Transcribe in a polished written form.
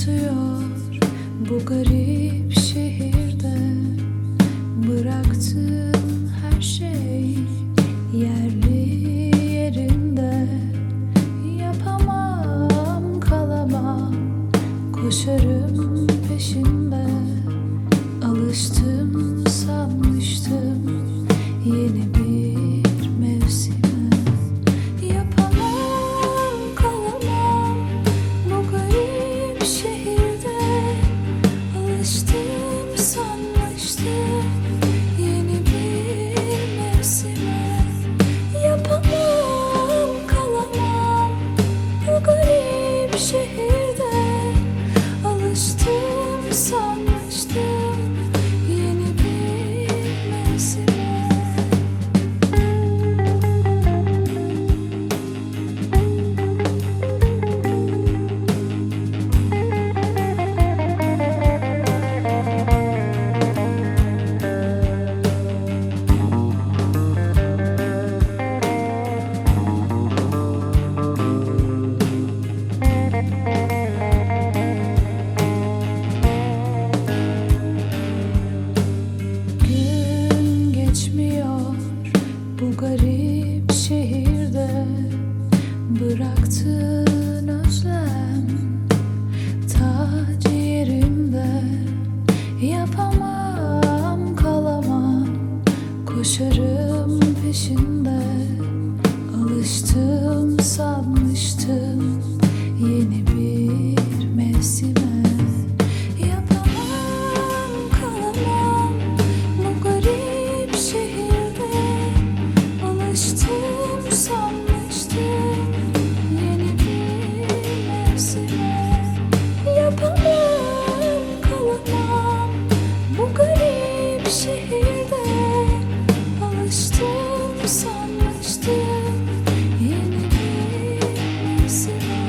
tutuyor bu garip şehirde. Bıraktığım her şey yerli yerinde. Yapamam, kalamam, koşarım peşinde. Alıştım sanmıştım yeni bir mevsime. Yapamam, kalamam bu garip şehirde. Alıştım sanmıştım yeni bir mevsime. Yapamam, kalamam bu garip şehirde. Alıştım sanmıştım yeni bir mevsime. Gün geçmiyor bu garip şehirde. Bıraktığın özlem tac yerimde. Yapamam, kalamam, koşarım peşinde. Alıştım sanmıştım yeni bir mevsime. Yapamam, kalamam bu garip şehirde. Alıştım sanmıştım yeni bir mevsime. Yapamam, kalamam bu garip şehirde. Alıştım sanmıştım yeni bir mevsime.